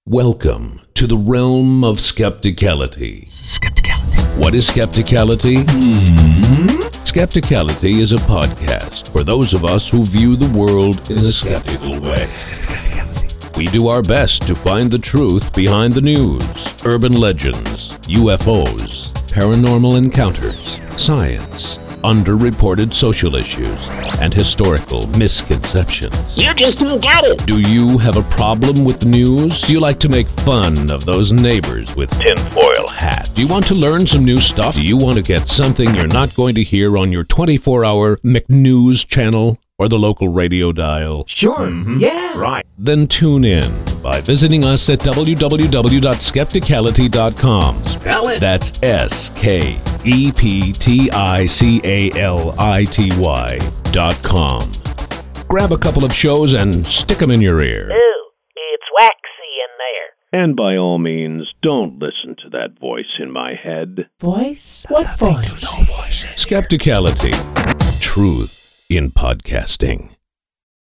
Welcome to the realm of skepticality. What is skepticality? Skepticality is a podcast for those of us who view the world in a skeptical way. We do our best to find the truth behind the news, urban legends, UFOs, paranormal encounters, science, underreported social issues, and historical misconceptions. You just don't get it. Do you have a problem with the news? Do you like to make fun of those neighbors with tinfoil hats? Do you want to learn some new stuff? Do you want to get something you're not going to hear on your 24-hour McNews channel or the local radio dial? Sure. Yeah. Right. Then tune in by visiting us at www.skepticality.com. Spell it. That's SKEPTICALITY.com. Grab a couple of shows and stick them in your ear. Ooh, it's waxy in there. And by all means, don't listen to that voice in my head. Voice? What voice? Skepticality. Truth in podcasting.